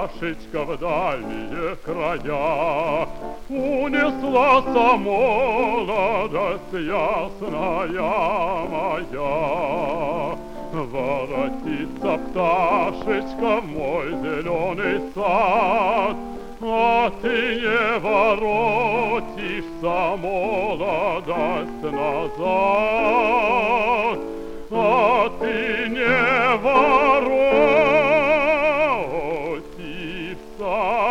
пташечка в дальние края. Унеслась молодость ясная моя. Воротится пташечка в мой зеленый сад, а ты не воротишься, молодость, назад, а ты не воротишься,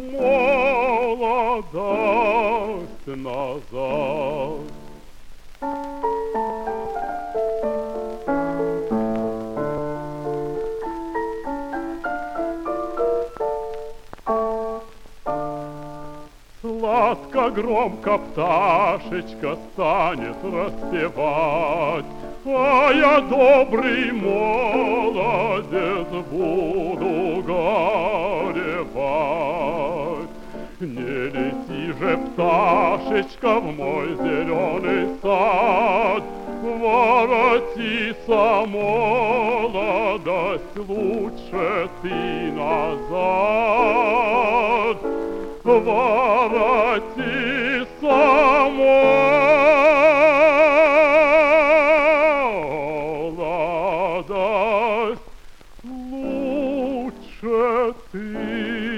молодость, назад. Сладко, громко пташечка станет распевать, а я добрый молодец буду горевать. Не лети же, пташечка, в мой зеленый сад, воротися, молодость, лучше ты назад. Воротися, молодость, лучше ты